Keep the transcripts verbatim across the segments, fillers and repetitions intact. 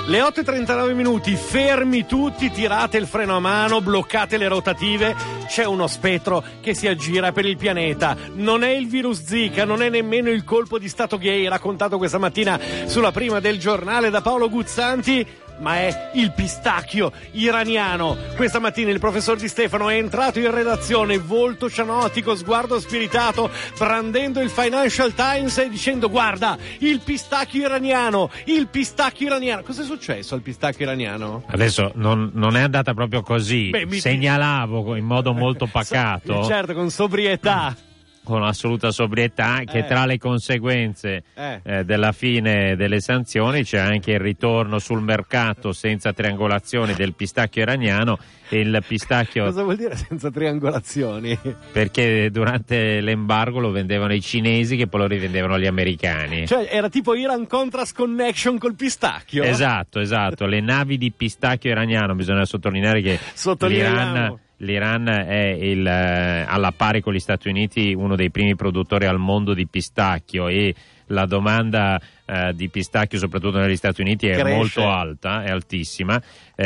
Le otto e trentanove minuti, fermi tutti, tirate il freno a mano, bloccate le rotative. C'è uno spettro che si aggira per il pianeta. Non è il virus Zika, non è nemmeno il colpo di stato gay raccontato questa mattina sulla prima del giornale da Paolo Guzzanti, ma è il pistacchio iraniano. Questa mattina il professor Di Stefano è entrato in redazione, volto cianotico, sguardo spiritato, brandendo il Financial Times e dicendo: guarda, il pistacchio iraniano, il pistacchio iraniano. Cos'è successo al pistacchio iraniano? Adesso non, non è andata proprio così. Beh, mi... Segnalavo in modo molto pacato. Certo, con sobrietà. Con assoluta sobrietà che eh. tra le conseguenze eh. Eh, della fine delle sanzioni c'è anche il ritorno sul mercato senza triangolazioni del pistacchio iraniano. E il pistacchio... Cosa vuol dire senza triangolazioni? Perché durante l'embargo lo vendevano i cinesi che poi lo rivendevano agli americani. Cioè era tipo Iran Contrast Connection col pistacchio? Esatto, esatto. Le navi di pistacchio iraniano, bisogna sottolineare che l'Iran... L'Iran è il, eh, alla pari con gli Stati Uniti uno dei primi produttori al mondo di pistacchio, e la domanda eh, di pistacchio soprattutto negli Stati Uniti è Cresce. molto alta, è altissima.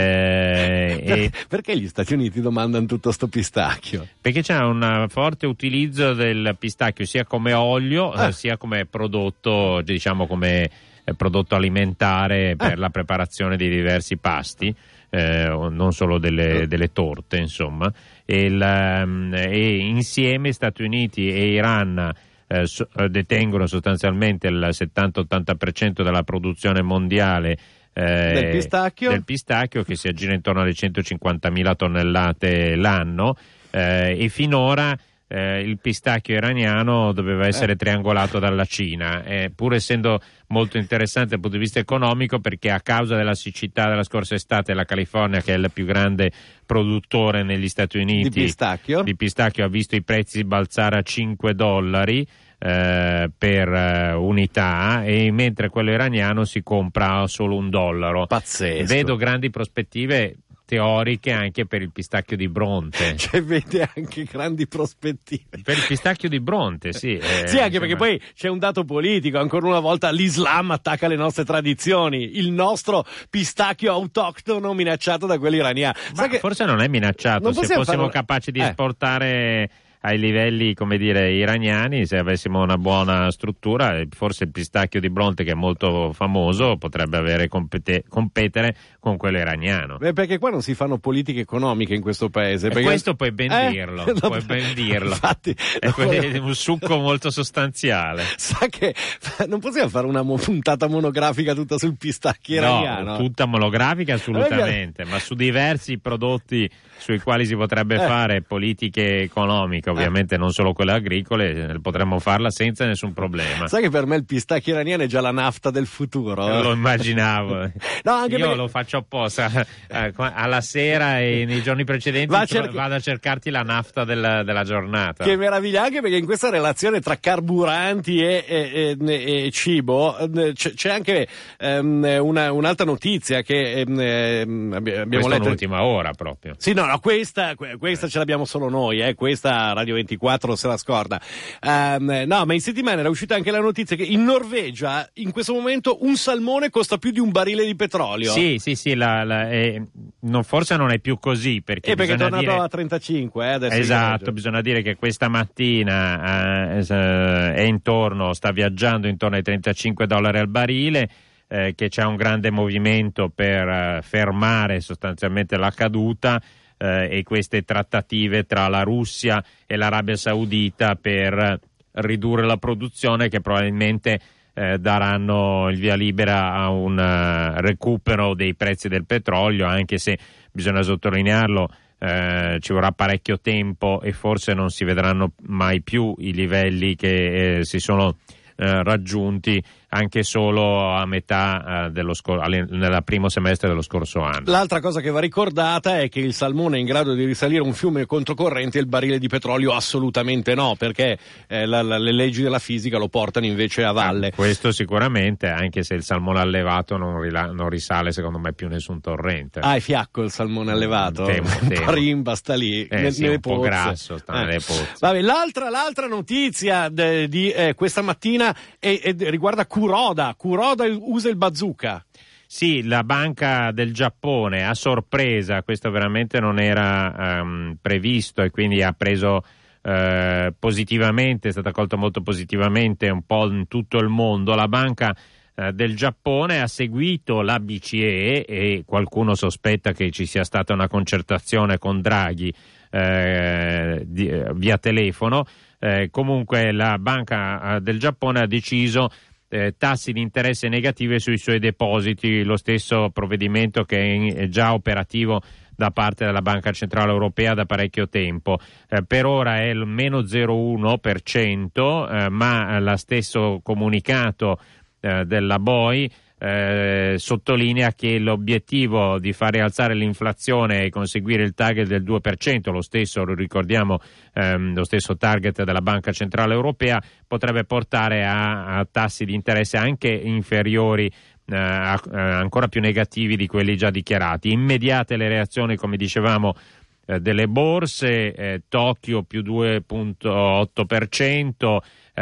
Eh, e perché gli Stati Uniti domandano tutto sto pistacchio? Perché c'è un forte utilizzo del pistacchio sia come olio ah. eh, sia come prodotto, diciamo come eh, prodotto alimentare per ah. la preparazione di diversi pasti. Eh, non solo delle, delle torte, insomma, e, il, e insieme Stati Uniti e Iran eh, so, detengono sostanzialmente il settanta ottanta per cento della produzione mondiale eh, del pistacchio? del pistacchio, che si aggira intorno alle centocinquantamila tonnellate l'anno, eh, e finora Eh, il pistacchio iraniano doveva essere eh. triangolato dalla Cina, eh, pur essendo molto interessante dal punto di vista economico, perché a causa della siccità della scorsa estate la California, che è il più grande produttore negli Stati Uniti di pistacchio, di pistacchio ha visto i prezzi balzare a cinque dollari eh, per eh, unità, e mentre quello iraniano si compra a solo un dollaro. Pazzesco. Vedo grandi prospettive teoriche anche per il pistacchio di Bronte. Cioè vede anche grandi prospettive per il pistacchio di Bronte, sì. Eh, sì, anche insomma. Perché poi c'è un dato politico, ancora una volta l'Islam attacca le nostre tradizioni, il nostro pistacchio autoctono minacciato da quelli iraniani. Ma che forse non è minacciato, non se fossimo farlo... capaci di eh. esportare ai livelli, come dire, iraniani, se avessimo una buona struttura, forse il pistacchio di Bronte, che è molto famoso, potrebbe avere compete- competere con quello iraniano. Beh, perché qua non si fanno politiche economiche in questo paese. Perché... Questo puoi ben eh? dirlo, no, puoi ben dirlo. Infatti, è volevo... un succo molto sostanziale. Sa che non possiamo fare una puntata monografica tutta sul pistacchio iraniano? No, tutta monografica assolutamente, ma su diversi prodotti sui quali si potrebbe eh. fare politiche economiche, ovviamente eh. non solo quelle agricole, potremmo farla senza nessun problema. Sai che per me il pistacchio iraniano è già la nafta del futuro? Eh? Lo immaginavo. No, anche io perché... lo faccio apposta, eh, alla sera e nei giorni precedenti Va cerca... vado a cercarti la nafta del, della giornata. Che meraviglia, anche perché in questa relazione tra carburanti e, e, e, e cibo c'è, c'è anche um, una, un'altra notizia che um, abbiamo Questa letto. È l'ultima ora proprio. Sì, no, no, questa, questa ce l'abbiamo solo noi, eh, questa Radio ventiquattro se la scorda. Um, no, ma in settimana era uscita anche la notizia che in Norvegia in questo momento un salmone costa più di un barile di petrolio. Sì, sì, sì, la, la, eh, non, forse non è più così, perché, eh, perché è tornato dire... a trentacinque. Eh, adesso esatto, bisogna dire che questa mattina eh, è intorno, sta viaggiando intorno ai trentacinque dollari al barile, eh, che c'è un grande movimento per eh, fermare sostanzialmente la caduta. Eh, e queste trattative tra la Russia e l'Arabia Saudita per ridurre la produzione, che probabilmente eh, daranno il via libera a un uh, recupero dei prezzi del petrolio, anche se bisogna sottolinearlo, eh, ci vorrà parecchio tempo e forse non si vedranno mai più i livelli che eh, si sono eh, raggiunti anche solo a metà eh, dello scor- nel primo semestre dello scorso anno. L'altra cosa che va ricordata è che il salmone è in grado di risalire un fiume controcorrente e il barile di petrolio assolutamente no, perché eh, la, la, le leggi della fisica lo portano invece a valle. Eh, questo sicuramente, anche se il salmone allevato non, rila- non risale secondo me più nessun torrente. Ah, è fiacco il salmone allevato? Temo, temo. Rimba, sta lì, eh, ne, sì, nelle un pozze. po' grasso, sta eh. nelle pozze. Vabbè, l'altra, l'altra notizia de, di eh, questa mattina è, è, riguarda Kuroda. Kuroda usa il bazooka. Sì, la Banca del Giappone, a sorpresa, questo veramente non era um, previsto e quindi ha preso uh, positivamente, è stata accolta molto positivamente un po' in tutto il mondo. La Banca uh, del Giappone ha seguito la B C E e qualcuno sospetta che ci sia stata una concertazione con Draghi uh, di, uh, via telefono. Uh, comunque la Banca uh, del Giappone ha deciso Eh, tassi di interesse negative sui suoi depositi, lo stesso provvedimento che è già operativo da parte della Banca Centrale Europea da parecchio tempo. Eh, per ora è il meno zero virgola uno per cento, eh, ma lo stesso comunicato eh, della B O I Eh, sottolinea che l'obiettivo di fare alzare l'inflazione e conseguire il target del due per cento, lo stesso, lo ricordiamo, ehm, lo stesso target della Banca Centrale Europea, potrebbe portare a, a tassi di interesse anche inferiori, eh, a, a, ancora più negativi di quelli già dichiarati. Immediate le reazioni, come dicevamo, eh, delle borse, eh, Tokyo più due virgola otto per cento,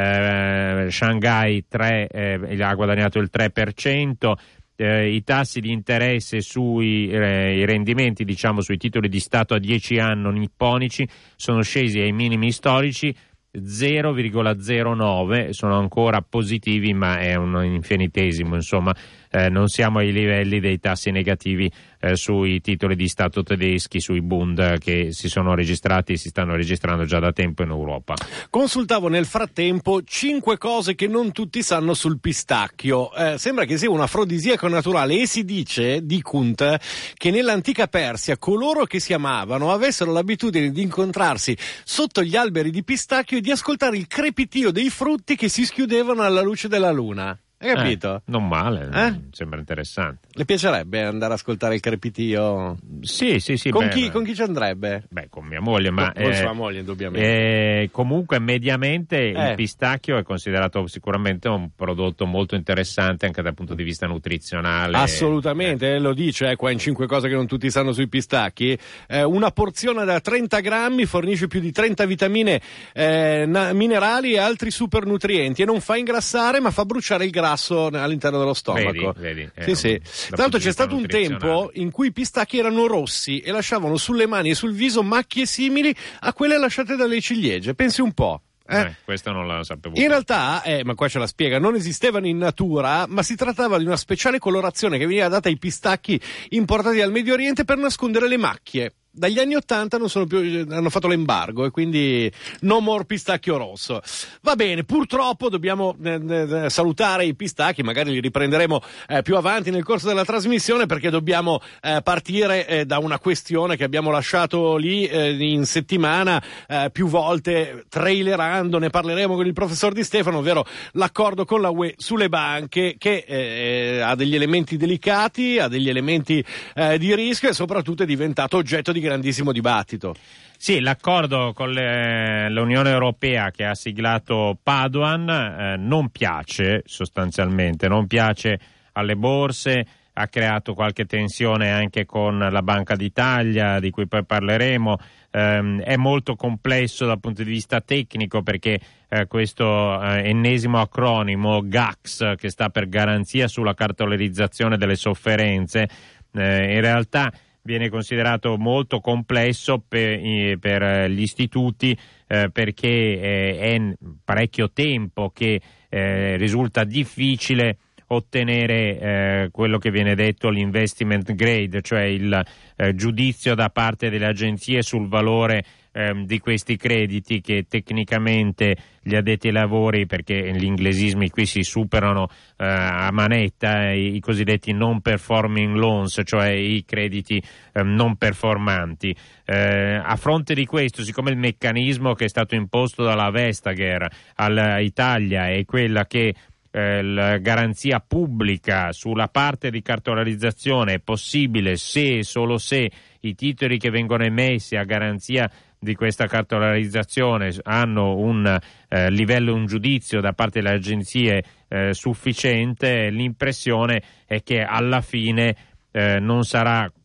Eh, Shanghai tre, eh, ha guadagnato il tre per cento, eh, i tassi di interesse sui eh, i rendimenti, diciamo, sui titoli di Stato a dieci anni nipponici sono scesi ai minimi storici, zero virgola zero nove, sono ancora positivi ma è un infinitesimo, insomma, eh, non siamo ai livelli dei tassi negativi eh, sui titoli di Stato tedeschi, sui Bund, che si sono registrati e si stanno registrando già da tempo in Europa. Consultavo nel frattempo cinque cose che non tutti sanno sul pistacchio. Eh, sembra che sia un afrodisiaco naturale e si dice, dicunt, che nell'antica Persia coloro che si amavano avessero l'abitudine di incontrarsi sotto gli alberi di pistacchio e di ascoltare il crepitio dei frutti che si schiudevano alla luce della luna. Hai capito? Eh, non male, eh? Sembra interessante. Le piacerebbe andare a ascoltare il crepitio? Sì, sì, sì. Con, beh, chi, con chi ci andrebbe? Beh, con mia moglie, ma con, con eh, sua moglie, indubbiamente. Eh, comunque, mediamente eh. il pistacchio è considerato sicuramente un prodotto molto interessante anche dal punto di vista nutrizionale. Assolutamente, eh. lo dice eh, qua in cinque cose che non tutti sanno sui pistacchi. Eh, una porzione da trenta grammi fornisce più di trenta vitamine, eh, na- minerali e altri supernutrienti e non fa ingrassare, ma fa bruciare il grasso all'interno dello stomaco. Vedi, vedi, sì, sì. Tra l'altro c'è stato un tempo in cui i pistacchi erano rossi e lasciavano sulle mani e sul viso macchie simili a quelle lasciate dalle ciliegie. Pensi un po'. Eh? Eh, questo non la sapevo. In realtà, eh, ma qua ce la spiega, non esistevano in natura, ma si trattava di una speciale colorazione che veniva data ai pistacchi importati dal Medio Oriente per nascondere le macchie. Dagli anni Ottanta non sono più, hanno fatto l'embargo e quindi no more pistacchio rosso. Va bene, purtroppo dobbiamo eh, eh, salutare i pistacchi, magari li riprenderemo eh, più avanti nel corso della trasmissione, perché dobbiamo eh, partire eh, da una questione che abbiamo lasciato lì eh, in settimana eh, più volte trailerando. Ne parleremo con il professor Di Stefano, ovvero l'accordo con la U E sulle banche, che eh, ha degli elementi delicati, ha degli elementi eh, di rischio e soprattutto è diventato oggetto di grandissimo dibattito. Sì, l'accordo con le, l'Unione Europea che ha siglato Padoan eh, non piace sostanzialmente, non piace alle borse, ha creato qualche tensione anche con la Banca d'Italia, di cui poi parleremo. Eh, è molto complesso dal punto di vista tecnico perché eh, questo eh, ennesimo acronimo G A C S, che sta per Garanzia sulla cartolarizzazione delle sofferenze, eh, in realtà viene considerato molto complesso per, per gli istituti eh, perché eh, è parecchio tempo che eh, risulta difficile ottenere eh, quello che viene detto l'investment grade, cioè il eh, giudizio da parte delle agenzie sul valore ehm, di questi crediti, che tecnicamente gli addetti ai lavori, perché gli inglesismi qui si superano eh, a manetta, i, i cosiddetti non performing loans, cioè i crediti eh, non performanti. Eh, a fronte di questo, siccome il meccanismo che è stato imposto dalla Vestager all'Italia è quella che Eh, la garanzia pubblica sulla parte di cartolarizzazione è possibile se e solo se i titoli che vengono emessi a garanzia di questa cartolarizzazione hanno un eh, livello, un giudizio da parte delle agenzie eh, sufficiente, l'impressione è che alla fine eh, non sarà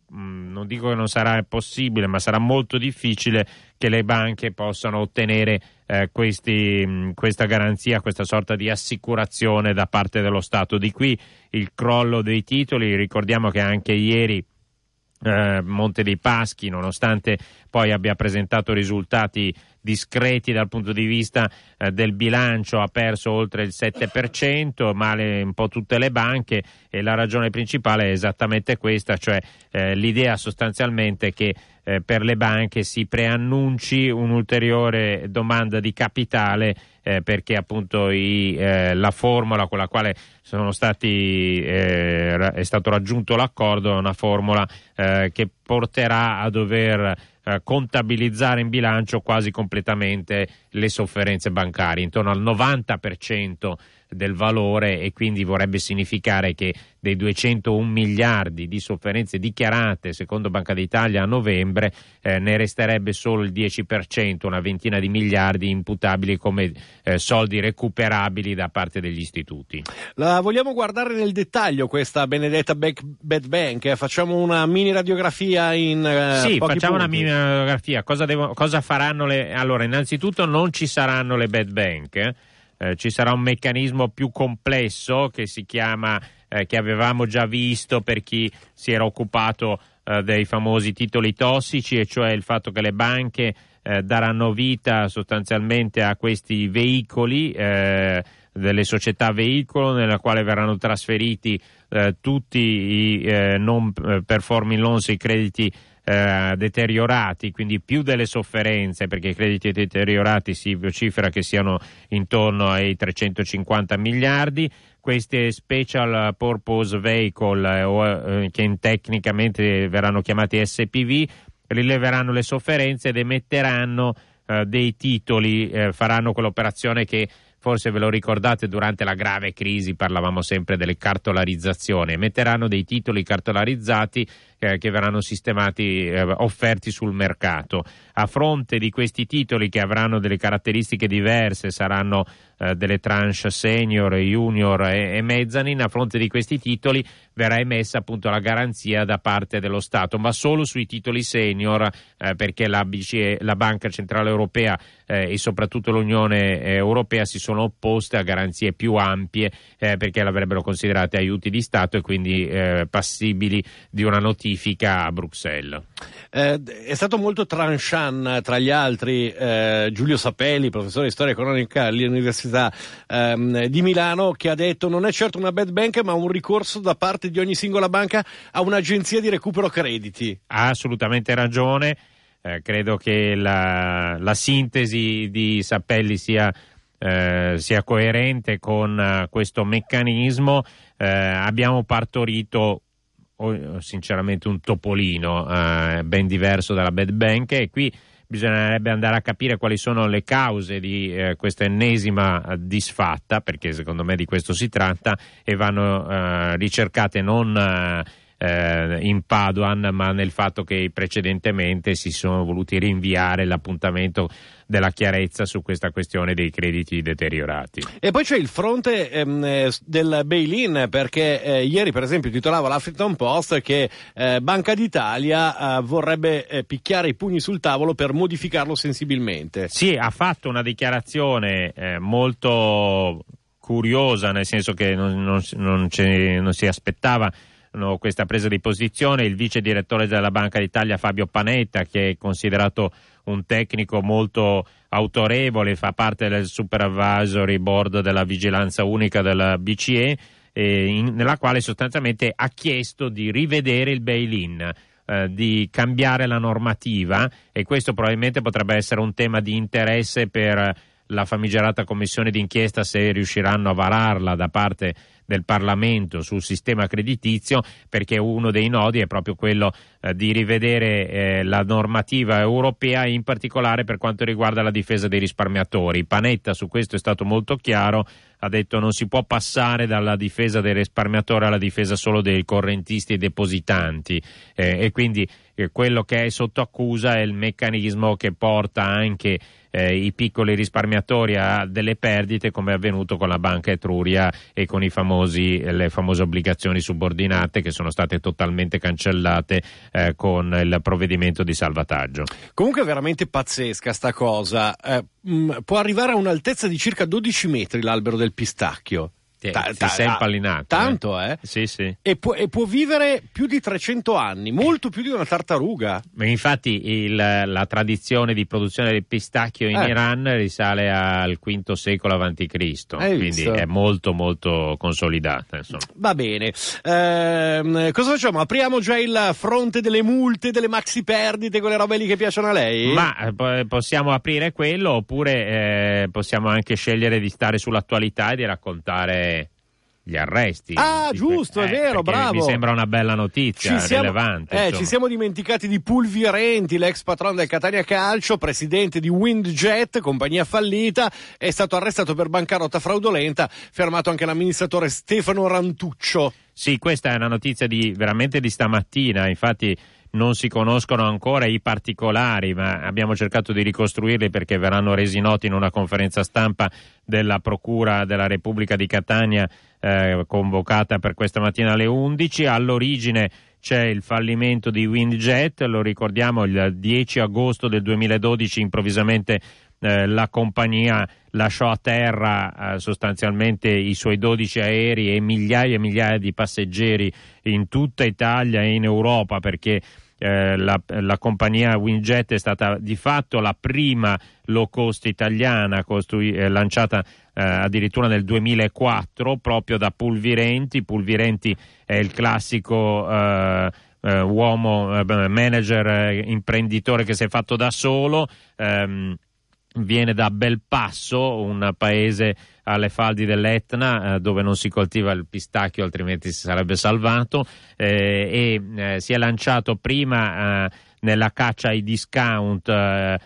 mh, non dico che non sarà possibile, ma sarà molto difficile che le banche possano ottenere eh, questi, mh, questa garanzia, questa sorta di assicurazione da parte dello Stato. Di qui il crollo dei titoli. Ricordiamo che anche ieri eh, Monte dei Paschi, nonostante poi abbia presentato risultati discreti dal punto di vista eh, del bilancio, ha perso oltre il sette per cento, male un po' tutte le banche, e la ragione principale è esattamente questa, cioè eh, l'idea sostanzialmente che eh, per le banche si preannunci un'ulteriore domanda di capitale eh, perché appunto i, eh, la formula con la quale sono stati eh, è stato raggiunto l'accordo è una formula eh, che porterà a dover eh, contabilizzare in bilancio quasi completamente le sofferenze bancarie, intorno al novanta per cento del valore, e quindi vorrebbe significare che dei duecentouno miliardi di sofferenze dichiarate secondo Banca d'Italia a novembre eh, ne resterebbe solo il dieci per cento, una ventina di miliardi imputabili come eh, soldi recuperabili da parte degli istituti. La vogliamo guardare nel dettaglio questa benedetta back, bad bank? Facciamo una mini radiografia in eh, Sì, pochi facciamo punti. una mini radiografia. Cosa, devo, cosa faranno le... Allora, innanzitutto non ci saranno le bad bank, eh? Eh, ci sarà un meccanismo più complesso che si chiama, eh, che avevamo già visto per chi si era occupato eh, dei famosi titoli tossici, e cioè il fatto che le banche eh, daranno vita sostanzialmente a questi veicoli, eh, delle società veicolo, nella quale verranno trasferiti eh, tutti i eh, non performing loans, i crediti Eh, deteriorati, quindi più delle sofferenze, perché i crediti deteriorati si vocifera che siano intorno ai trecentocinquanta miliardi. Queste special purpose vehicle, eh, o, eh, che tecnicamente verranno chiamati S P V, rileveranno le sofferenze ed emetteranno eh, dei titoli, eh, faranno quell'operazione che forse ve lo ricordate, durante la grave crisi parlavamo sempre delle cartolarizzazioni. Emetteranno dei titoli cartolarizzati eh, che verranno sistemati, eh, offerti sul mercato. A fronte di questi titoli, che avranno delle caratteristiche diverse, saranno eh, delle tranche senior, junior e, e mezzanine, a fronte di questi titoli verrà emessa appunto la garanzia da parte dello Stato, ma solo sui titoli senior, eh, perché la B C E, la Banca Centrale Europea eh, e soprattutto l'Unione Europea si sono opposte a garanzie più ampie, eh, perché l'avrebbero considerate aiuti di Stato e quindi eh, passibili di una notifica a Bruxelles. Eh, è stato molto tranchant, tra gli altri, eh, Giulio Sapelli, professore di storia economica all'Università ehm, di Milano, che ha detto: non è certo una bad bank, ma un ricorso da parte di ogni singola banca a un'agenzia di recupero crediti. Ha assolutamente ragione. Eh, credo che la, la sintesi di Sapelli sia Eh, sia coerente con uh, questo meccanismo. Eh, abbiamo partorito oh, sinceramente un topolino uh, ben diverso dalla bad bank, e qui bisognerebbe andare a capire quali sono le cause di eh, questa ennesima uh, disfatta, perché secondo me di questo si tratta, e vanno uh, ricercate non uh, Eh, in Padoan, ma nel fatto che precedentemente si sono voluti rinviare l'appuntamento della chiarezza su questa questione dei crediti deteriorati. E poi c'è il fronte ehm, del bail-in, perché eh, ieri per esempio titolava l'Huffington Post che eh, Banca d'Italia eh, vorrebbe eh, picchiare i pugni sul tavolo per modificarlo sensibilmente. Sì, ha fatto una dichiarazione eh, molto curiosa, nel senso che non, non, non, non si aspettava questa presa di posizione. Il vice direttore della Banca d'Italia, Fabio Panetta, che è considerato un tecnico molto autorevole, fa parte del supervisory board della vigilanza unica della B C E, eh, in, nella quale sostanzialmente ha chiesto di rivedere il bail-in, eh, di cambiare la normativa, e questo probabilmente potrebbe essere un tema di interesse per la famigerata commissione d'inchiesta, se riusciranno a vararla da parte del Parlamento sul sistema creditizio, perché uno dei nodi è proprio quello eh, di rivedere eh, la normativa europea, in particolare per quanto riguarda la difesa dei risparmiatori. Panetta su questo è stato molto chiaro, ha detto non si può passare dalla difesa dei risparmiatori alla difesa solo dei correntisti e depositanti, eh, e quindi eh, quello che è sotto accusa è il meccanismo che porta anche eh, i piccoli risparmiatori a delle perdite, come è avvenuto con la Banca Etruria e con i famosi famosi, le famose obbligazioni subordinate che sono state totalmente cancellate eh, con il provvedimento di salvataggio. Comunque è veramente pazzesca sta cosa, eh, mh, può arrivare a un'altezza di circa dodici metri l'albero del pistacchio. Ti, Ta- ti ta- sei impallinato. Tanto, eh? eh? Sì, sì. E può, e può vivere più di trecento anni, molto più di una tartaruga. Ma infatti il, la tradizione di produzione del pistacchio in Eh. Iran risale al quinto secolo avanti Cristo, Hai quindi visto? è molto molto consolidata, insomma. Va bene, Ehm, cosa facciamo? Apriamo già il fronte delle multe, delle maxi perdite, quelle robe lì che piacciono a lei? Ma eh, po- possiamo aprire quello oppure eh, possiamo anche scegliere di stare sull'attualità e di raccontare gli arresti. Ah, Di giusto, que- è vero, perché bravo. Mi sembra una bella notizia, Ci siamo, rilevante. eh, insomma. ci siamo dimenticati di Pulvirenti, l'ex patron del Catania Calcio, presidente di Windjet, compagnia fallita, è stato arrestato per bancarotta fraudolenta, fermato anche l'amministratore Stefano Rantuccio. Sì, questa è una notizia di veramente di stamattina, infatti non si conoscono ancora i particolari, ma abbiamo cercato di ricostruirli perché verranno resi noti in una conferenza stampa della Procura della Repubblica di Catania eh, convocata per questa mattina alle undici. All'origine c'è il fallimento di Windjet, lo ricordiamo, il dieci agosto del duemiladodici improvvisamente eh, la compagnia lasciò a terra eh, sostanzialmente i suoi dodici aerei e migliaia e migliaia di passeggeri in tutta Italia e in Europa, perché eh, la, la compagnia Windjet è stata di fatto la prima low cost italiana costru- eh, lanciata eh, addirittura nel duemilaquattro proprio da Pulvirenti. Pulvirenti è il classico eh, eh, uomo, eh, manager, eh, imprenditore che si è fatto da solo. ehm, Viene da Belpasso, un paese alle faldi dell'Etna eh, dove non si coltiva il pistacchio, altrimenti si sarebbe salvato, eh, e eh, si è lanciato prima eh, nella caccia ai discount eh,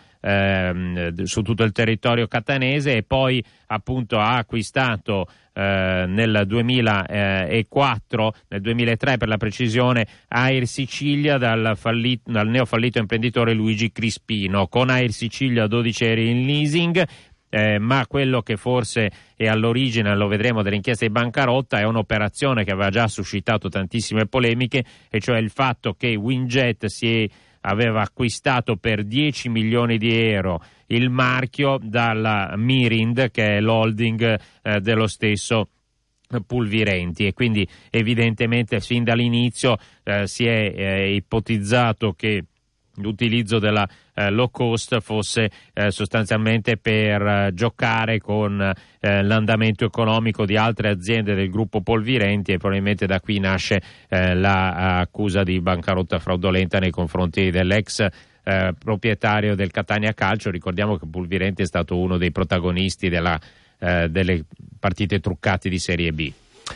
eh, su tutto il territorio catanese e poi appunto ha acquistato eh, nel duemilaquattro, nel duemilatré per la precisione, Air Sicilia dal, fallito, dal neofallito imprenditore Luigi Crispino. Con Air Sicilia dodici aerei in leasing, eh, ma quello che forse è all'origine, lo vedremo, dell'inchiesta di bancarotta è un'operazione che aveva già suscitato tantissime polemiche, e cioè il fatto che Windjet si è aveva acquistato per dieci milioni di euro il marchio dalla Mirind, che è l'holding eh, dello stesso Pulvirenti, e quindi evidentemente fin dall'inizio eh, si è eh, ipotizzato che l'utilizzo della eh, low cost fosse eh, sostanzialmente per eh, giocare con eh, l'andamento economico di altre aziende del gruppo Pulvirenti, e probabilmente da qui nasce eh, l'accusa la di bancarotta fraudolenta nei confronti dell'ex eh, proprietario del Catania Calcio. Ricordiamo che Pulvirenti è stato uno dei protagonisti della, eh, delle partite truccate di Serie B.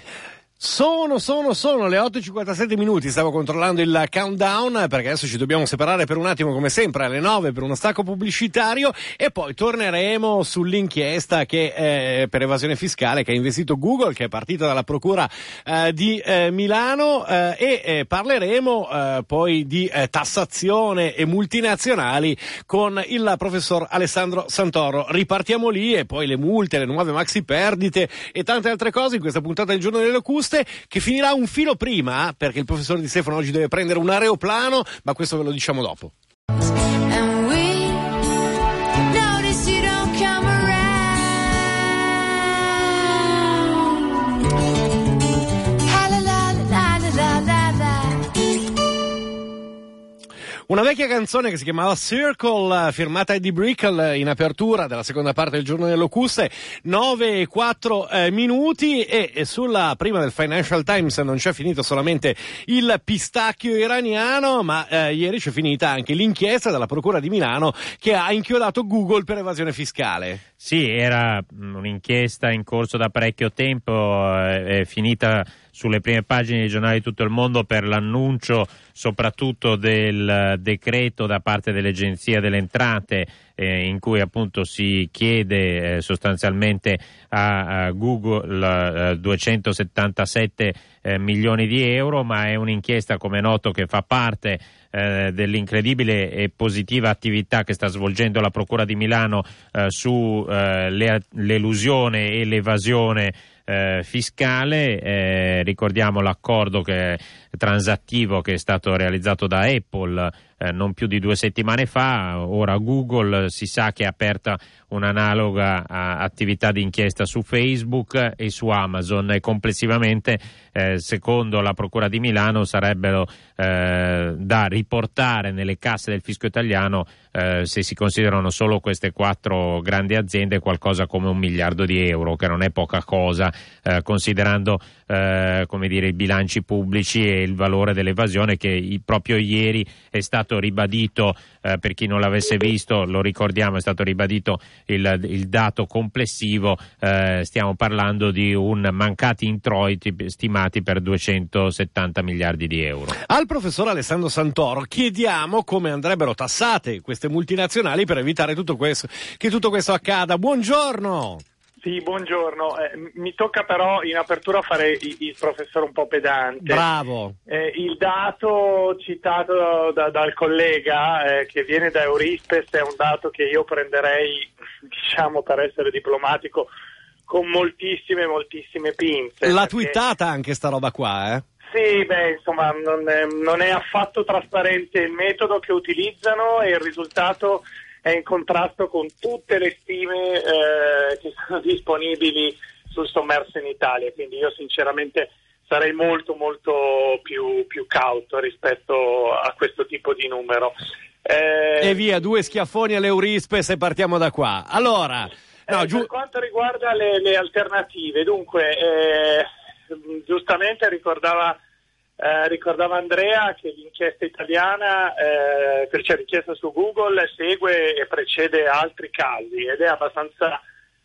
Sono, sono, sono le otto e cinquantasette minuti, stavo controllando il countdown perché adesso ci dobbiamo separare per un attimo come sempre alle nove per uno stacco pubblicitario e poi torneremo sull'inchiesta che eh, per evasione fiscale che ha investito Google, che è partita dalla procura eh, di eh, Milano eh, e eh, parleremo eh, poi di eh, tassazione e multinazionali con il professor Alessandro Santoro. Ripartiamo lì e poi le multe, le nuove maxi perdite e tante altre cose in questa puntata del Giorno delle Locuste, che finirà un filo prima perché il professor Di Stefano oggi deve prendere un aeroplano, ma questo ve lo diciamo dopo. Una vecchia canzone che si chiamava Circle, firmata Eddie Brickell in apertura della seconda parte del Giorno delle Locuste, nove e quattro eh, minuti e, e sulla prima del Financial Times non c'è finito solamente il pistacchio iraniano, ma eh, ieri c'è finita anche l'inchiesta della Procura di Milano che ha inchiodato Google per evasione fiscale. Sì, era un'inchiesta in corso da parecchio tempo, è finita sulle prime pagine dei giornali di tutto il mondo per l'annuncio soprattutto del decreto da parte dell'Agenzia delle Entrate eh, in cui appunto si chiede eh, sostanzialmente a, a Google eh, duecentosettantasette eh, milioni di euro, ma è un'inchiesta, come è noto, che fa parte eh, dell'incredibile e positiva attività che sta svolgendo la Procura di Milano eh, su eh, le, l'elusione e l'evasione eh, fiscale. Eh, ricordiamo l'accordo che, transattivo che è stato realizzato da Apple eh, non più di due settimane fa. Ora Google si sa che è aperta un'analoga a, attività di inchiesta su Facebook e su Amazon, e complessivamente eh, secondo la Procura di Milano sarebbero eh, da riportare nelle casse del fisco italiano, eh, se si considerano solo queste quattro grandi aziende, qualcosa come un miliardo di euro, che non è poca cosa eh, considerando eh, come dire, i bilanci pubblici e il valore dell'evasione, che i, proprio ieri è stato ribadito, eh, per chi non l'avesse visto lo ricordiamo, è stato ribadito il, il dato complessivo. Eh, stiamo parlando di un mancati introiti stimati per duecentosettanta miliardi di euro. Al professor Alessandro Santoro chiediamo come andrebbero tassate queste multinazionali per evitare tutto questo, che tutto questo accada. Buongiorno. Sì, buongiorno. Eh, mi tocca però in apertura fare il, il professore un po' pedante. Bravo. Eh, il dato citato da, dal collega eh, che viene da Eurispes è un dato che io prenderei, diciamo, per essere diplomatico, con moltissime, moltissime pinze. L'ha perché... twittata anche sta roba qua, eh? Sì, beh, insomma, non è, non è affatto trasparente il metodo che utilizzano e il risultato è in contrasto con tutte le stime eh, che sono disponibili sul sommerso in Italia, quindi io sinceramente sarei molto molto più, più cauto rispetto a questo tipo di numero. Eh, e via, due schiaffoni all'Eurispes e partiamo da qua. Allora, no, eh, giu- per quanto riguarda le, le alternative, dunque, eh, giustamente ricordava Eh, ricordava Andrea che l'inchiesta italiana, eh, cioè l'inchiesta su Google, segue e precede altri casi ed è abbastanza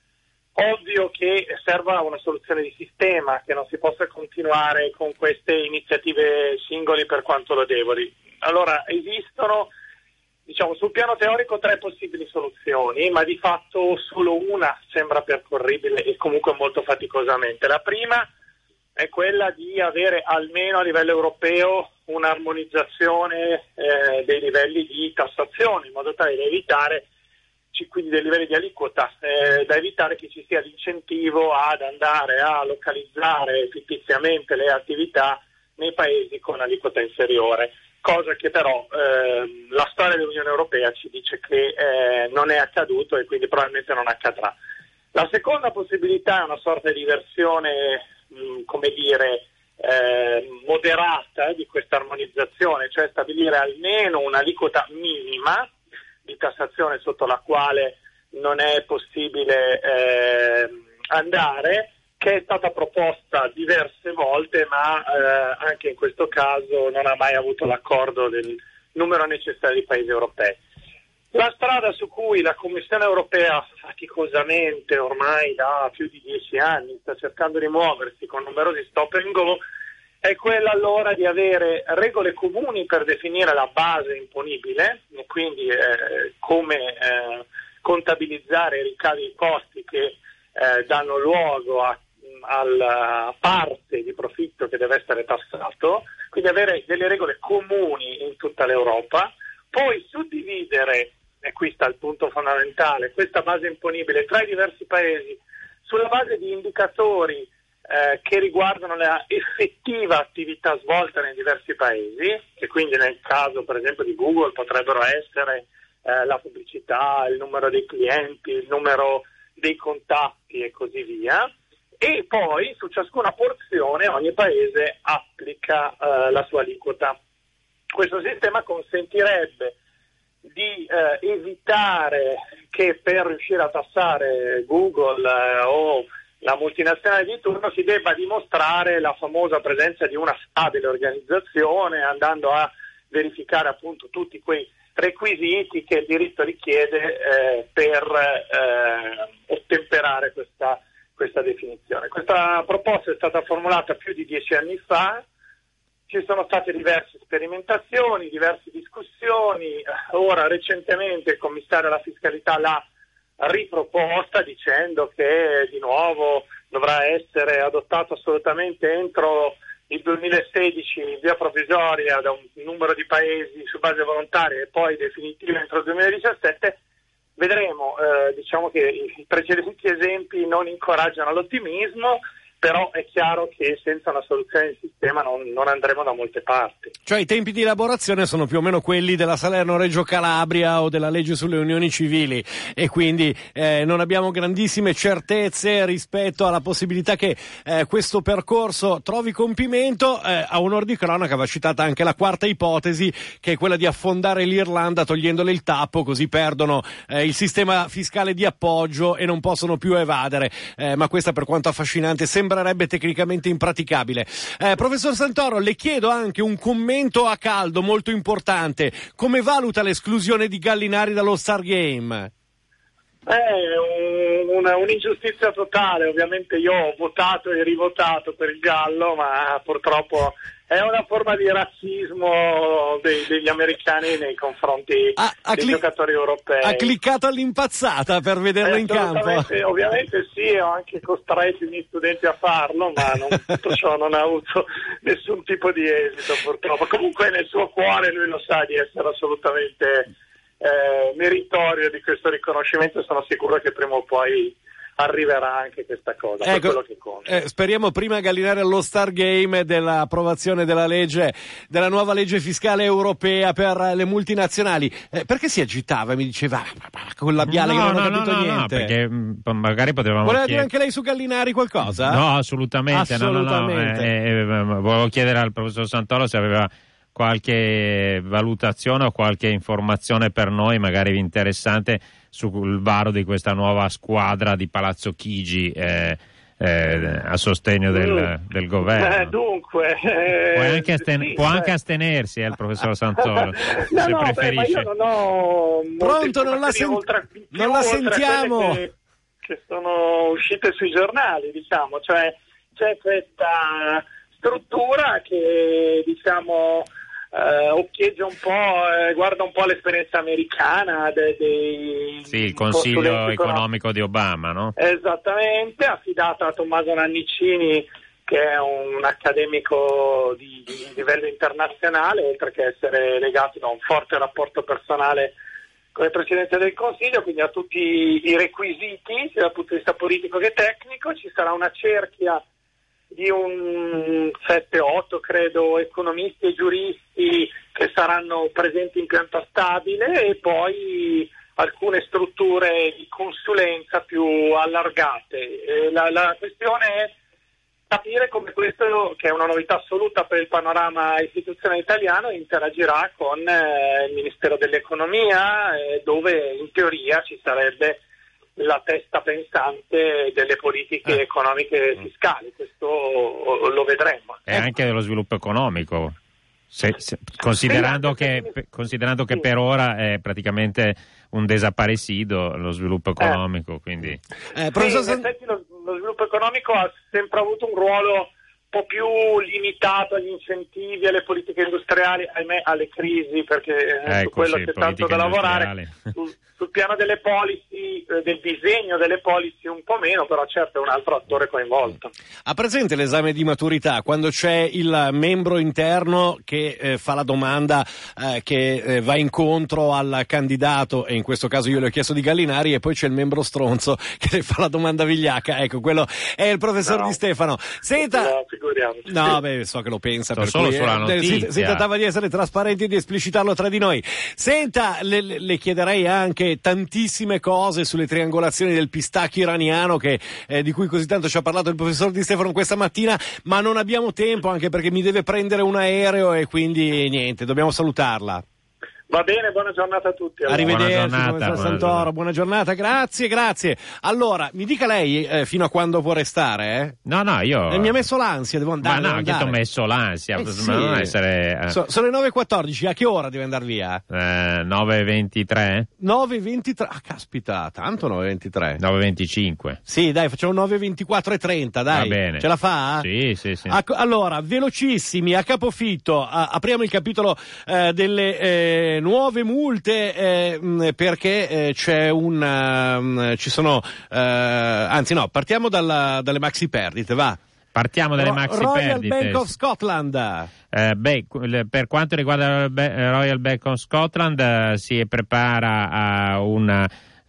ovvio che serva una soluzione di sistema, che non si possa continuare con queste iniziative singoli per quanto lodevoli. Allora, esistono, diciamo, sul piano teorico tre possibili soluzioni, ma di fatto solo una sembra percorribile e comunque molto faticosamente. La prima è quella di avere almeno a livello europeo un'armonizzazione eh, dei livelli di tassazione, in modo tale da evitare, quindi dei livelli di aliquota, eh, da evitare che ci sia l'incentivo ad andare a localizzare fittiziamente le attività nei paesi con aliquota inferiore, cosa che però eh, la storia dell'Unione Europea ci dice che eh, non è accaduto e quindi probabilmente non accadrà. La seconda possibilità è una sorta di versione come dire, eh, moderata di questa armonizzazione, cioè stabilire almeno un'aliquota minima di tassazione sotto la quale non è possibile eh, andare, che è stata proposta diverse volte, ma eh, anche in questo caso non ha mai avuto l'accordo del numero necessario di paesi europei. La strada su cui la Commissione europea faticosamente ormai da più di dieci anni sta cercando di muoversi con numerosi stop and go è quella allora di avere regole comuni per definire la base imponibile e quindi eh, come eh, contabilizzare i ricavi e i costi che eh, danno luogo a, alla parte di profitto che deve essere tassato, quindi avere delle regole comuni in tutta l'Europa, poi suddividere, e qui sta il punto fondamentale, questa base imponibile tra i diversi paesi sulla base di indicatori eh, che riguardano la effettiva attività svolta nei diversi paesi, che quindi nel caso per esempio di Google potrebbero essere eh, la pubblicità, il numero dei clienti, il numero dei contatti e così via, e poi su ciascuna porzione ogni paese applica eh, la sua aliquota. Questo sistema consentirebbe di eh, evitare che per riuscire a tassare Google eh, o la multinazionale di turno si debba dimostrare la famosa presenza di una stabile organizzazione, andando a verificare appunto tutti quei requisiti che il diritto richiede eh, per eh, ottemperare questa, questa definizione. Questa proposta è stata formulata più di dieci anni fa. Ci sono state diverse sperimentazioni, diverse discussioni. Ora, recentemente, il commissario alla fiscalità l'ha riproposta dicendo che di nuovo dovrà essere adottato assolutamente entro il duemilasedici in via provvisoria da un numero di paesi su base volontaria e poi definitiva entro il duemiladiciassette. Vedremo, eh, diciamo che i precedenti esempi non incoraggiano l'ottimismo. però è chiaro che senza una soluzione di sistema non, non andremo da molte parti. Cioè i tempi di elaborazione sono più o meno quelli della Salerno-Reggio Calabria o della legge sulle unioni civili, e quindi eh, non abbiamo grandissime certezze rispetto alla possibilità che eh, questo percorso trovi compimento. Eh, a onor di cronaca va citata anche la quarta ipotesi, che è quella di affondare l'Irlanda togliendole il tappo, così perdono eh, il sistema fiscale di appoggio e non possono più evadere, eh, ma questa, per quanto affascinante, sembrerebbe tecnicamente impraticabile. Eh, professor Santoro, le chiedo anche un commento a caldo molto importante: come valuta l'esclusione di Gallinari dallo Star Game? È un, una, un'ingiustizia totale. Ovviamente io ho votato e rivotato per il Gallo, ma purtroppo è una forma di razzismo dei, degli americani nei confronti ha, ha dei cli- giocatori europei. Ha cliccato all'impazzata per vederlo eh, in campo. Ovviamente sì, ho anche costretto i miei studenti a farlo, ma non, tutto ciò non ha avuto nessun tipo di esito, purtroppo. Comunque nel suo cuore lui lo sa di essere assolutamente eh, meritorio di questo riconoscimento, e sono sicuro che prima o poi arriverà anche questa cosa, ecco, per quello che conta. Eh, speriamo prima Gallinari allo Star Game dell'approvazione della legge, della nuova legge fiscale europea per le multinazionali. Eh, perché si agitava? Mi diceva con la labiale, no, che non ho no, capito no, no, niente. No, perché mh, magari potevamo Voleva chied- dire anche lei su Gallinari qualcosa? No, assolutamente. assolutamente. No, no, no. Eh, eh, volevo chiedere al professor Santoro se aveva qualche valutazione o qualche informazione per noi, magari interessante, sul varo di questa nuova squadra di Palazzo Chigi eh, eh, a sostegno del, del governo. Eh, dunque, eh, può anche, asten- sì, può anche eh. astenersi eh, il professor Santoro no, se no, preferisce. beh, ma io non ho Pronto, non la, sen- oltre, più, non la sentiamo. Che, che sono uscite sui giornali, diciamo, cioè c'è questa struttura che, diciamo, Uh, occhieggia un po', eh, guarda un po' l'esperienza americana dei, dei sì, il consiglio consulenti economico di Obama, no? Esattamente, affidata a Tommaso Nannicini, che è un accademico di, di livello internazionale, oltre che essere legato da un forte rapporto personale con il Presidente del Consiglio, quindi ha tutti i requisiti sia dal punto di vista politico che tecnico. Ci sarà una cerchia di un sette otto, credo, economisti e giuristi che saranno presenti in pianta stabile, e poi alcune strutture di consulenza più allargate. E la, la questione è capire come questo, che è una novità assoluta per il panorama istituzionale italiano, interagirà con eh, il Ministero dell'Economia, eh, dove in teoria ci sarebbe la testa pensante delle politiche eh. economiche e fiscali. Questo lo vedremo. E anche dello sviluppo economico, se, se, considerando, sì, che, pe, considerando che sì. per ora è praticamente un desaparecido lo sviluppo economico. Eh. Quindi eh, sì, in effetti lo, lo sviluppo economico ha sempre avuto un ruolo un po' più limitato agli incentivi, alle politiche industriali, ahimè alle crisi, perché ecco, su quello sì, c'è tanto da lavorare. Sul, sul piano delle policy, eh, del disegno delle policy un po' meno, però certo è un altro attore coinvolto. Ha presente l'esame di maturità, quando c'è il membro interno che eh, fa la domanda, eh, che eh, va incontro al candidato, e in questo caso io le ho chiesto di Gallinari, e poi c'è il membro stronzo che fa la domanda vigliacca? Ecco, quello è il professor no, Di Stefano. Senta, no, figuriamoci. No, beh, so che lo pensa, Sto per solo cui sulla eh, notizia. Si, si trattava di essere trasparenti e di esplicitarlo tra di noi. Senta, le, le chiederei anche tantissime cose sulle triangolazioni del pistacchio iraniano, che eh, di cui così tanto ci ha parlato il professor Di Stefano questa mattina, ma non abbiamo tempo, anche perché mi deve prendere un aereo e quindi niente, dobbiamo salutarla. Va bene, buona giornata a tutti. Allora. Arrivederci, buona giornata, professor buona Santoro, giornata. buona giornata, grazie, grazie. Allora, mi dica lei eh, fino a quando può restare, eh? No, no, io... Eh, mi ha messo l'ansia, devo andare. Ma no, devo che ti ho andare. messo l'ansia, Eh, ma sì. non essere... Eh, So, sono le nove e quattordici, a che ora deve andare via? eh, nove e ventitré? nove e ventitré, ah caspita, tanto nove e ventitré. nove e venticinque. Sì, dai, facciamo nove e ventiquattro e trenta, dai. Va bene. Ce la fa? Sì, sì, sì. A- allora, velocissimi, a capofitto, a- apriamo il capitolo eh, delle eh, nuove multe, eh, mh, perché eh, c'è un... um, ci sono... eh, anzi no, partiamo dalla, dalle maxi perdite, va. Partiamo dalle Ro- maxi Royal perdite. Bank of Scotland. Eh, beh, per quanto riguarda il Royal Bank of Scotland, eh, si prepara a una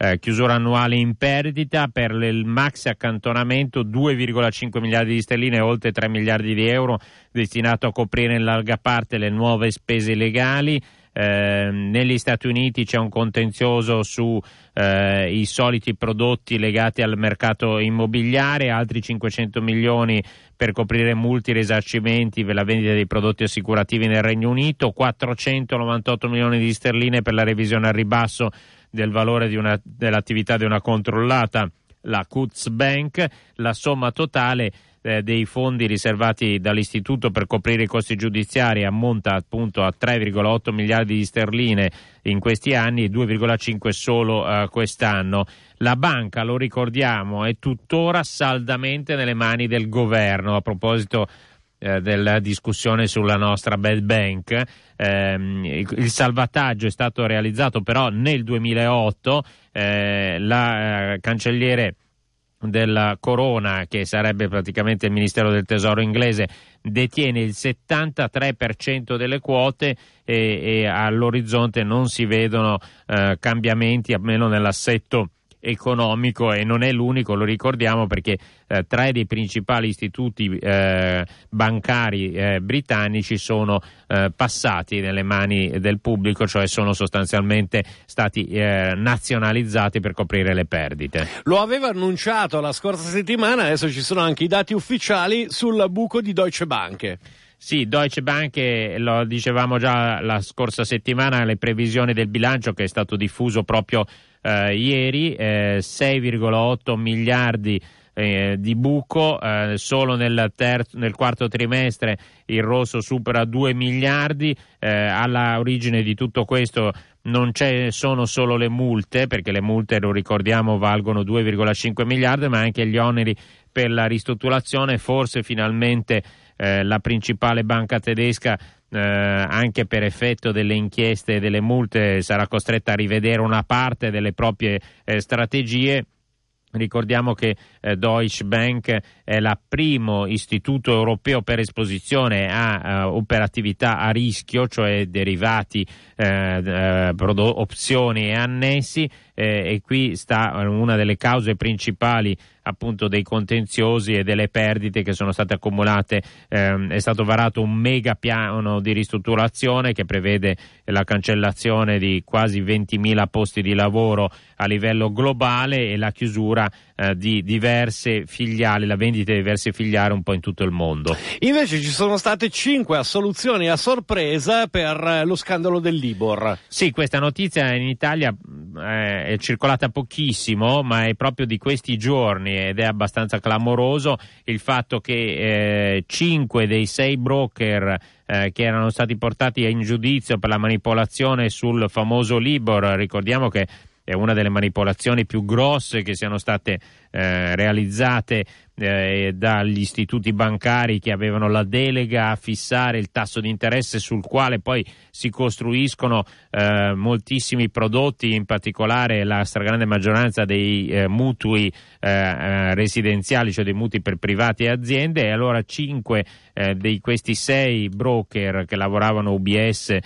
eh, chiusura annuale in perdita, per il maxi accantonamento due virgola cinque miliardi di sterline, oltre tre miliardi di euro, destinato a coprire in larga parte le nuove spese legali. Eh, negli Stati Uniti c'è un contenzioso su eh, i soliti prodotti legati al mercato immobiliare, altri cinquecento milioni per coprire multe e risarcimenti per la vendita dei prodotti assicurativi nel Regno Unito, quattrocentonovantotto milioni di sterline per la revisione al ribasso del valore di una, dell'attività di una controllata, la Coutts Bank. La somma totale eh, dei fondi riservati dall'istituto per coprire i costi giudiziari ammonta appunto a tre virgola otto miliardi di sterline in questi anni e due virgola cinque solo eh, quest'anno. La banca, lo ricordiamo, è tuttora saldamente nelle mani del governo. A proposito eh, della discussione sulla nostra bad bank, ehm, il, il salvataggio è stato realizzato però nel duemilaotto. Eh, la eh, cancelliere della Corona, che sarebbe praticamente il Ministero del Tesoro inglese, detiene il settantatré per cento delle quote e, e all'orizzonte non si vedono eh, cambiamenti, almeno nell'assetto economico, e non è l'unico, lo ricordiamo, perché eh, tre dei principali istituti eh, bancari eh, britannici sono eh, passati nelle mani del pubblico, cioè sono sostanzialmente stati eh, nazionalizzati per coprire le perdite. Lo aveva annunciato la scorsa settimana, adesso ci sono anche i dati ufficiali sul buco di Deutsche Bank. Sì, Deutsche Bank, lo dicevamo già la scorsa settimana, le previsioni del bilancio che è stato diffuso proprio eh, ieri, eh, sei virgola otto miliardi eh, di buco, eh, solo nel, terzo, nel quarto trimestre il rosso supera due miliardi, eh, alla origine di tutto questo non c'è, sono solo le multe, perché le multe, lo ricordiamo, valgono due virgola cinque miliardi, ma anche gli oneri per la ristrutturazione. Forse finalmente Eh, la principale banca tedesca, eh, anche per effetto delle inchieste e delle multe, sarà costretta a rivedere una parte delle proprie eh, strategie. Ricordiamo che eh, Deutsche Bank è il primo istituto europeo per esposizione a uh, operatività a rischio, cioè derivati, eh, eh, prodo- opzioni e annessi, eh, e qui sta una delle cause principali appunto dei contenziosi e delle perdite che sono state accumulate. Eh, è stato varato un mega piano di ristrutturazione che prevede la cancellazione di quasi ventimila posti di lavoro a livello globale e la chiusura eh, di diverse filiali, la vendita di diverse filiali un po' in tutto il mondo. Invece ci sono state cinque assoluzioni a sorpresa per lo scandalo del Libor. Sì, questa notizia in Italia eh, è circolata pochissimo, ma è proprio di questi giorni ed è abbastanza clamoroso il fatto che eh, cinque dei sei broker eh, che erano stati portati in giudizio per la manipolazione sul famoso Libor, ricordiamo che è una delle manipolazioni più grosse che siano state eh, realizzate eh, dagli istituti bancari, che avevano la delega a fissare il tasso di interesse sul quale poi si costruiscono eh, moltissimi prodotti, in particolare la stragrande maggioranza dei eh, mutui eh, residenziali, cioè dei mutui per privati e aziende. E allora cinque eh, di questi sei broker che lavoravano U B S e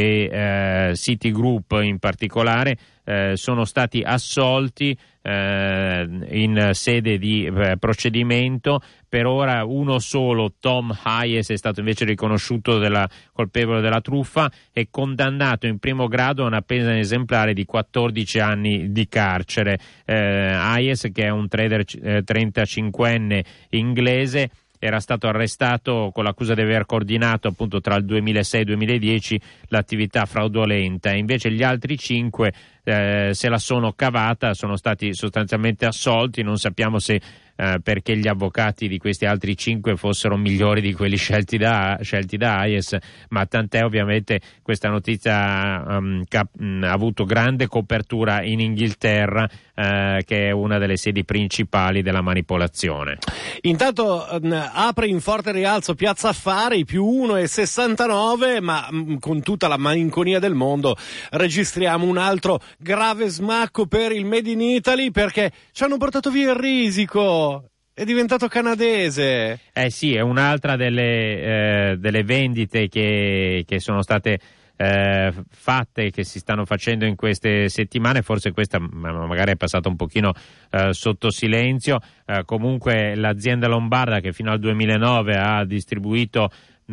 eh, Citigroup in particolare eh, sono stati assolti eh, in sede di eh, procedimento. Per ora uno solo, Tom Hayes, è stato invece riconosciuto della, colpevole della truffa e condannato in primo grado a una pena esemplare di quattordici anni di carcere. Eh, Hayes, che è un trader eh, trentacinquenne inglese, era stato arrestato con l'accusa di aver coordinato appunto tra il duemilasei e il duemiladieci l'attività fraudolenta. Invece gli altri cinque eh, se la sono cavata, sono stati sostanzialmente assolti. Non sappiamo se eh, perché gli avvocati di questi altri cinque fossero migliori di quelli scelti da, scelti da Hayes, ma tant'è. Ovviamente questa notizia um, cap- ha avuto grande copertura in Inghilterra, eh, che è una delle sedi principali della manipolazione. Intanto um, apre in forte rialzo Piazza Affari, più uno virgola sessantanove, ma mh, con tutta la malinconia del mondo registriamo un altro grave smacco per il Made in Italy, perché ci hanno portato via il risico, è diventato canadese. Eh sì, è un'altra delle, eh, delle vendite che, che sono state eh, fatte che si stanno facendo in queste settimane, forse questa magari è passata un pochino eh, sotto silenzio. Eh, comunque l'azienda lombarda che fino al duemilanove ha distribuito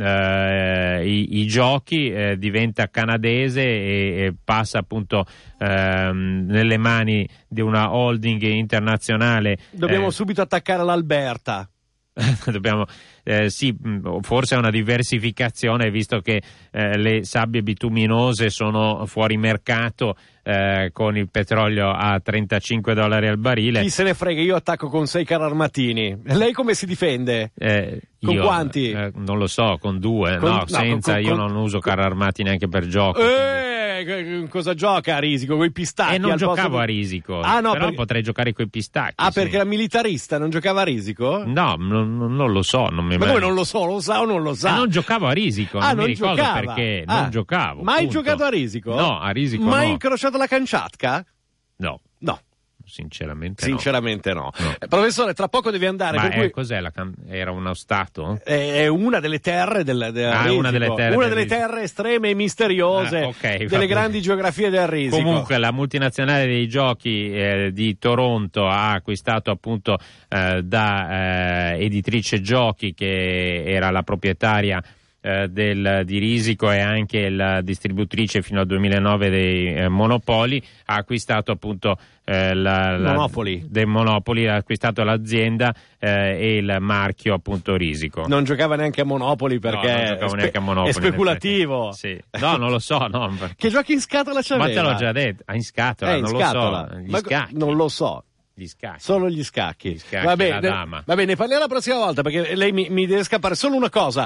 Uh, i, i giochi eh, diventa canadese e, e passa appunto ehm, nelle mani di una holding internazionale. Dobbiamo eh, subito attaccare l'Alberta. Dobbiamo, eh, sì, forse è una diversificazione, visto che eh, le sabbie bituminose sono fuori mercato eh, con il petrolio a trentacinque dollari al barile. Chi se ne frega, io attacco con sei carri armatini. Lei come si difende? Eh, con io, quanti? Eh, non lo so, con due, con, no, no, senza, con, io con, non uso con, carri armati neanche per gioco. Eh, cosa gioca a risico? Con i pistacchi? E non al giocavo posto... a risico, ah, no, però perché... potrei giocare coi pistacchi. Ah, sì. Perché era militarista, non giocava a risico? No, non, non lo so. Non mi Ma come non lo so? Lo sa o non lo sa? Eh, non giocavo a risico, ah, non, non mi ricordo giocava. perché, ah. non giocavo. Mai punto. giocato a risico? No, a risico Mai no. incrociato la Kamchatka? No. No. Sinceramente, Sinceramente no. no. Eh, professore, tra poco devi andare. Ma per cui... eh, cos'è? La can... Era uno stato? È una delle terre del, del ah, risico. una delle terre, una del delle risico. terre estreme e misteriose ah, okay, delle grandi geografie del risico. Comunque la multinazionale dei giochi eh, di Toronto ha acquistato appunto eh, da eh, editrice Giochi, che era la proprietaria eh, del, di Risico e anche la distributrice fino al duemilanove dei eh, Monopoli, ha acquistato appunto eh, la, la, Monopoli. del Monopoli, ha acquistato l'azienda eh, e il marchio appunto Risico. Non giocava neanche a Monopoli perché no, non giocavo è, neanche a Monopoli, è speculativo. Sì. No, non lo so. No. Che giochi in scatola c'aveva? Ma te l'ho già detto, ah, in scatola, eh, in non scatola. lo so. Gli Ma scacchi. Non lo so. Gli scacchi. Solo gli scacchi. Gli scacchi, va bene, la dama. Va bene, parliamo la prossima volta perché lei mi, mi deve scappare. Solo una cosa.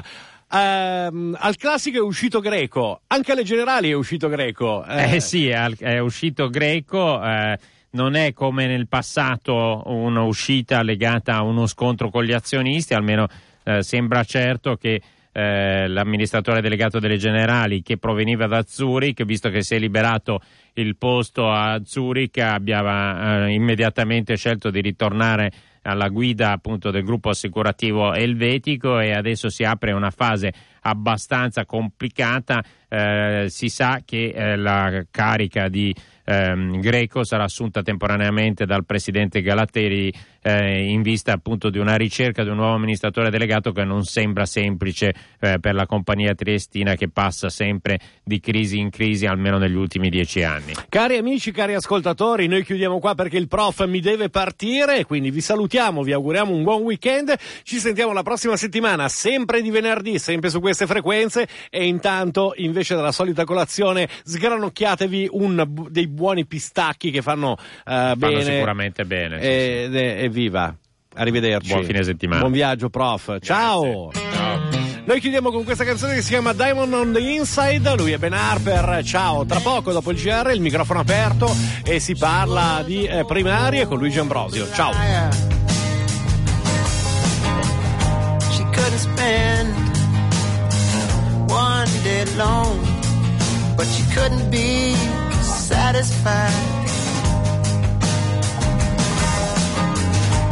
Um, al classico è uscito Greco, anche alle generali è uscito Greco. Eh, eh sì, è, è uscito Greco. Eh, non è come nel passato un'uscita legata a uno scontro con gli azionisti, almeno eh, sembra certo che eh, l'amministratore delegato delle generali, che proveniva da Zurich, visto che si è liberato il posto a Zurich, abbia eh, immediatamente scelto di ritornare alla guida appunto del gruppo assicurativo elvetico, e adesso si apre una fase abbastanza complicata. Eh, si sa che eh, la carica di ehm, Greco sarà assunta temporaneamente dal presidente Galateri eh, in vista appunto di una ricerca di un nuovo amministratore delegato, che non sembra semplice eh, per la compagnia triestina, che passa sempre di crisi in crisi, almeno negli ultimi dieci anni. Cari amici, cari ascoltatori, noi chiudiamo qua perché il prof mi deve partire, quindi vi salutiamo, vi auguriamo un buon weekend, ci sentiamo la prossima settimana, sempre di venerdì, sempre su queste frequenze, e intanto invece della solita colazione sgranocchiatevi un, dei buoni pistacchi che fanno, uh, fanno bene. sicuramente bene. Sì, e, sì. E, evviva, arrivederci. Buon fine settimana. Buon viaggio prof, ciao. Ciao. Noi chiudiamo con questa canzone che si chiama Diamond on the Inside, lui è Ben Harper, ciao, tra poco dopo il G R il microfono aperto e si parla di eh, primarie con Luigi Ambrosio, ciao. She couldn't spend one day alone, but she couldn't be satisfied.